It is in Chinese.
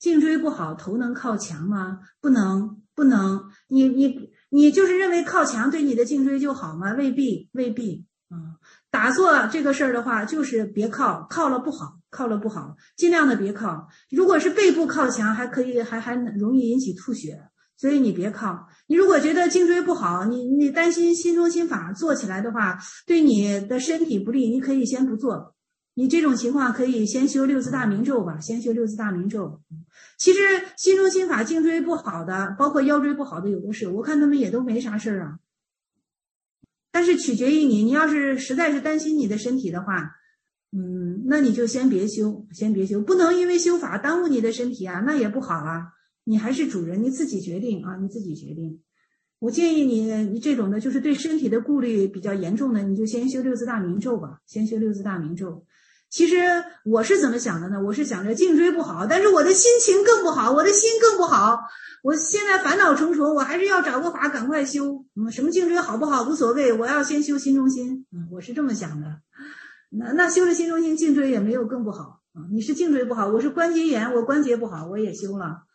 颈椎不好，头能靠墙吗？不能，不能。你就是认为靠墙对你的颈椎就好吗？未必，未必啊。打坐这个事儿的话，就是别靠，靠了不好，靠了不好，尽量的别靠。如果是背部靠墙，还可以，还容易引起吐血，所以你别靠。你如果觉得颈椎不好，你担心心中心法做起来的话，对你的身体不利，你可以先不做。你这种情况可以先修六字大明咒吧，先修六字大明咒。其实心中心法颈椎不好的，包括腰椎不好的有的是，我看他们也都没啥事啊。但是取决于你，你要是实在是担心你的身体的话，那你就先别修，先别修，不能因为修法耽误你的身体啊，那也不好啊。你还是主人，你自己决定啊，你自己决定。我建议你这种的，就是对身体的顾虑比较严重的，你就先修六字大明咒吧，先修六字大明咒。其实我是怎么想的呢？我是想着颈椎不好，但是我的心情更不好，我的心更不好。我现在烦恼重重，我还是要找个法赶快修。什么颈椎好不好无所谓，我要先修心中心。我是这么想的。那修了心中心，颈椎也没有更不好啊。你是颈椎不好，我是关节炎，我关节不好，我也修了。